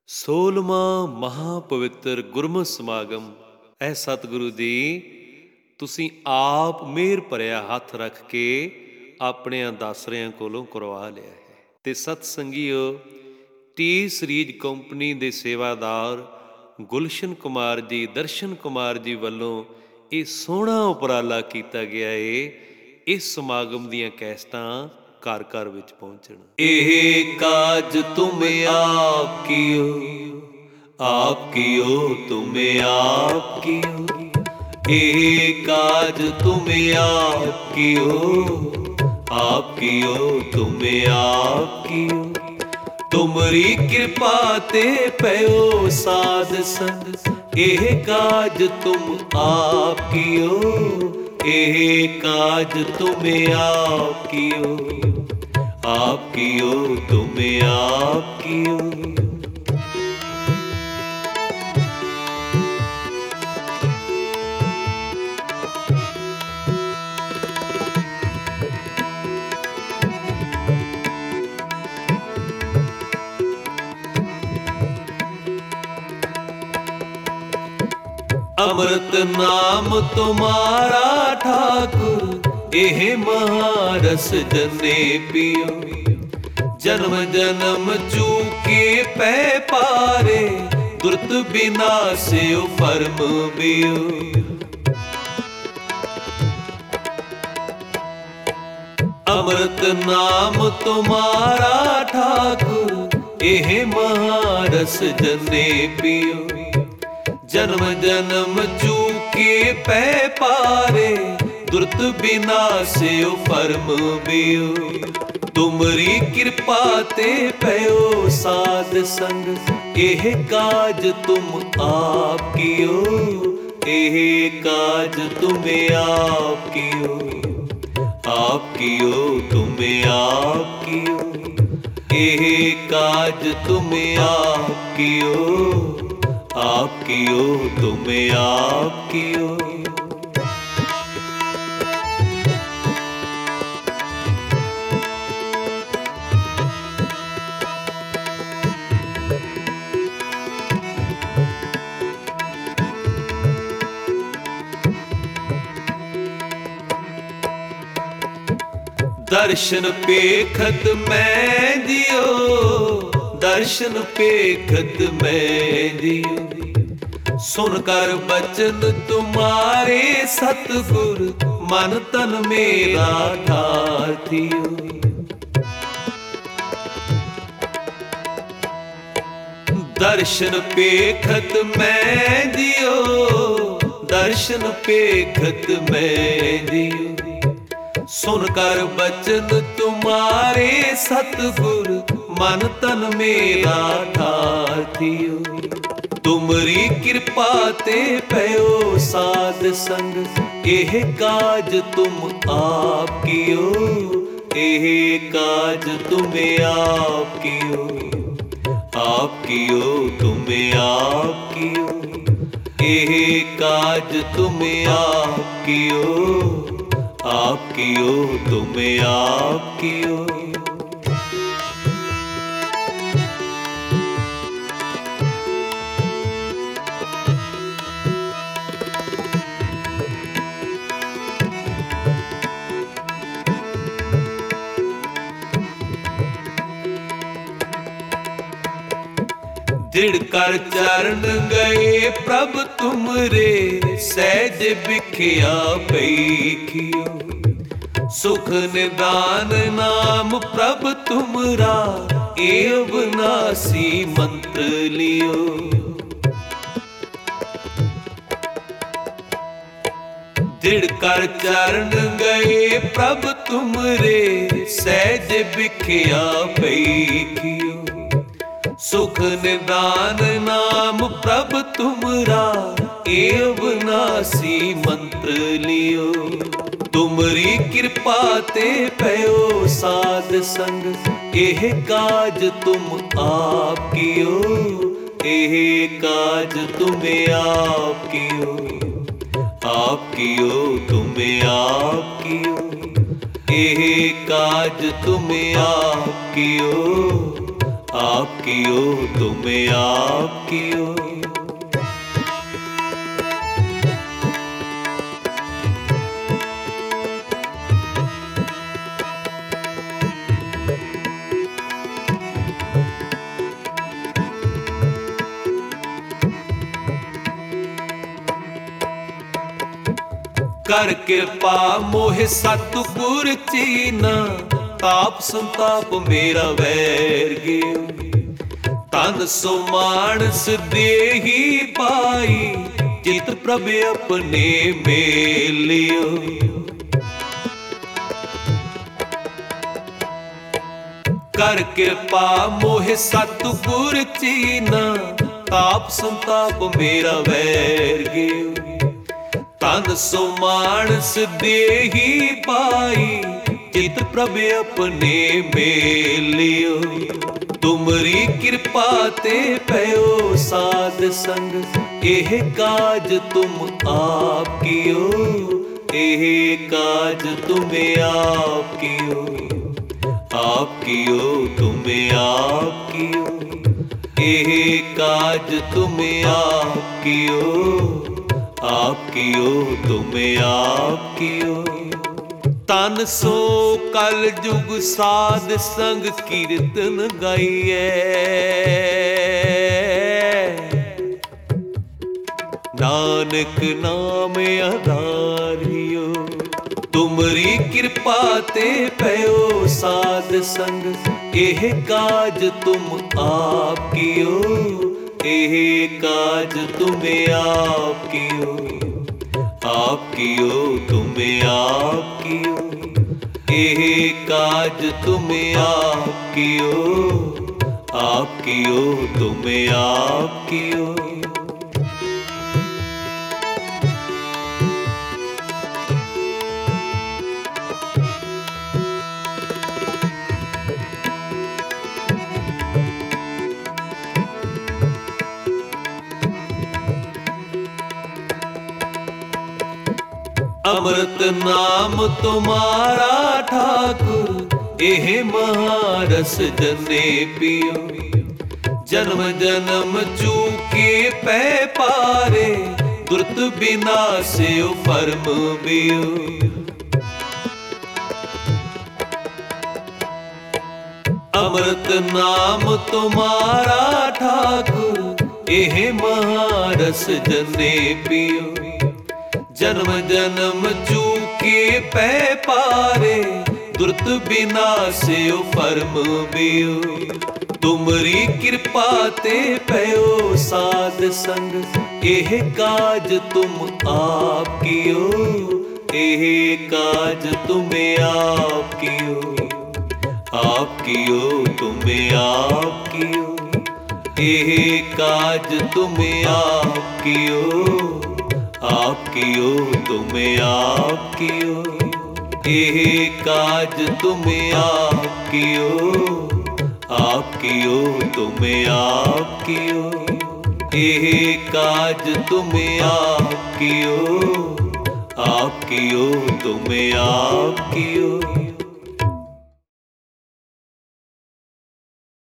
16ਵਾਂ ਮਹਾਪਵਿੱਤਰ ਗੁਰਮਤਿ ਸਮਾਗਮ। ਐ ਸਤਿਗੁਰੂ ਜੀ, ਤੁਸੀਂ ਆਪ ਮਿਹਰ ਭਰਿਆ ਹੱਥ ਰੱਖ ਕੇ ਆਪਣੇ ਦਾਸਰਿਆਂ ਕੋਲੋਂ ਕਰਵਾ ਲਿਆ ਹੈ। ਤੇ ਸਤ ਸੰਗੀਓ, ਟੀ ਸੀਰੀਜ਼ ਕੰਪਨੀ ਦੇ ਸੇਵਾਦਾਰ ਗੁਲਸ਼ਨ ਕੁਮਾਰ ਜੀ, ਦਰਸ਼ਨ ਕੁਮਾਰ ਜੀ ਵੱਲੋਂ ਇਹ ਸੋਹਣਾ ਉਪਰਾਲਾ ਕੀਤਾ ਗਿਆ ਏ। ਇਸ ਸਮਾਗਮ ਦੀਆਂ ਕੈਸਟਾਂ ਘਰ ਘਰ ਵਿੱਚ ਪਹੁੰਚਣ। ਇਹ ਕਾਜ ਤੁਮ ਆਪ ਕੀਓ, ਆਪ ਕੀਓ ਤੁਮ ਆਪ ਕੀਓ। ਇਹ ਕਾਜ ਤੁਮ ਆਪ ਕੀਓ, ਆਪ ਕੀਓ ਤੁਮ ਆਪ ਕੀਓ। ਤੁਮਰੀ ਕਿਰਪਾ ਤੇ ਪਇਓ ਸਾਧ ਸੰਗ। ਇਹ ਕਾਜ ਤੁਮ ਆਪ ਕੀਓ, ਇਹ ਕਾਜ ਤੁਮ ਆਪ ਕੀਓ, आप कियो तुम आप कियो। अमृत नाम तुम्हारा ठाकुर, एह महारस जने पियो। जन्म जन्म चूके पै पारे, दुर्त बिना से फर्म बियो। अमृत नाम तुम्हारा ठाकुर, एह महारस जने पियो। जन्म जन्म चूके पै पारे, दुर्त बिना से फर्म बियो। तुमरी किरपा ते पयो साध संग। एह काज तुम आप कियो, एह काज तुम आप कियो, आप कियो तुम आप कियो। एह काज तुम आप कियो, आप कियो तुम आप कियो। दर्शन पेखत मैं जियो, दर्शन पेखत मैं जियो। सुनकर बचन तुम्हारे सतगुर, मन तन मेरा ठार थियो। दर्शन पेखत मैं जियो, दर्शन पेखत मैं जियो। सुनकर बचन तुम्हारे सतगुर, मन तन मेरा ठार थियो। तुमरी किरपा ते पयो साध संग। एह काज तुम आप कियो, एह काज तुम आप कियो, आप कियो तुम आप कियो। एह काज तुम आप कियो, आप कियो तुम आप कियो। दृढ़ कर चरण गए प्रभ तुमरे, सहज बिखिया पैखियो। सुख निदान नाम प्रभ तुमरा, एव नासी मंत्र लियो। दृढ़ कर चरण गए प्रभ तुमरे, सहज बिखिया पैखियो। सुख निदान नाम प्रभ तुमरा, एव नासी मंत्र लियो। तुमरी किरपा ते पयो साध संग। एह काज तुम आप कियो, एह काज तुम आप कियो, आप कियो तुम आप कियो। एह काज तुम आप कियो, आप कियो तुम आप कियो। कर कृपा मोहे सतगुर चीना, ताप संताप मेरा वैर गियो। तन सो मानस देही पाई, चित प्रभ अपने मेलियो। कर कृपा मोहे सतगुर चीना, ताप संताप मेरा वैर गियो। तन सो मानस देही पाई, चित प्रभ अपने मेलियो। तुमरी कृपा ते पयो साध संग, एह काज तुम आप कियो। एह काज तुम आप कियो। आप कियो तुम आप कियो। एह काज तुम आप कियो। आप कियो तुम आप कियो। तन सो कल जुग साध संग कीर्तन गाइए। नानक नाम आधारियो। तुमरी कृपा ते पयो साध संग, एह काज तुम आप कियो। एह काज तुम आप कियो। आप कियो तुम आप कियो। एह काज तुम आप कियो। आप कियो तुम आप कियो। अमृत नाम तुम्हारा ठाकुर, एह महारस जने पियो। जन्म जन्म चूके पै पारे, दुर्त विनाशयो परम बियो। अमृत नाम तुम्हारा ठाकुर, एह महारस जने पियो। जन्म जन्म चूके पै पारे, दुर्त विनाशयो परम बियो। तुमरी कृपा ते पयो साध संग, एह काज तुम आप कियो। एह काज तुम आप कियो। आप कियो तुम आप कियो। एह काज तुम आप कियो। आप कियो तुम आप कियो। एह काज तुम आप कियो। आप कियो तुम आप कियो। एह काज तुम आप कियो। आप कियो तुम आप कियो।